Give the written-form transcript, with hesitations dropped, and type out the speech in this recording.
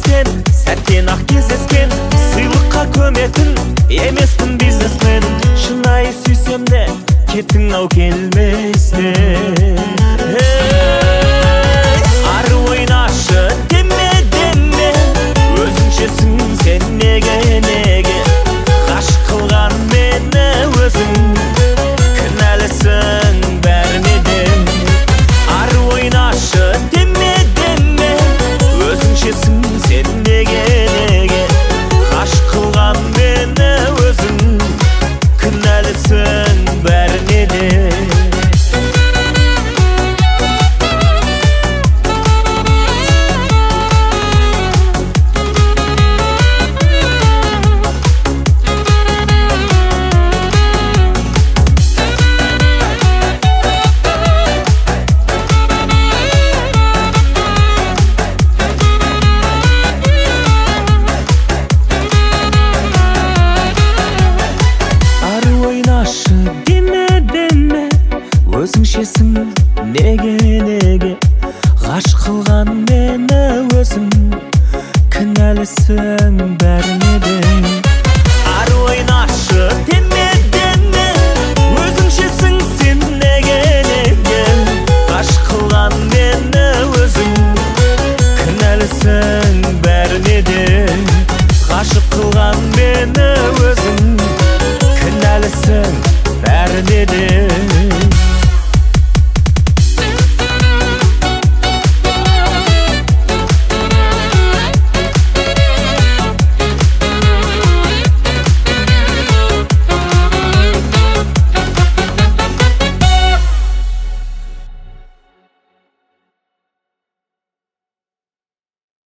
сен сәттен-ақ кездескен, сыйлыққа көметін емеспін бизнесмен. Шынайы сүйсем де кеттің ау келместе. Ары ойнашы деме деме, өзіңшесің сен неге ғашық қылған мені өзің, кінәлісің бәріне де. Ары ойнашы деме деме, өзіңшесің сен неге ғашық қылған мені өзің, кінәлісің бәріне де. Өзіңшесің неге ғашық қылған мені өзің, кінәлісің бәріне де. Ары ойнашы деме деме, өзіңшесің сен неге ғашық қылған мені өзің, кінәлісің бәріне де.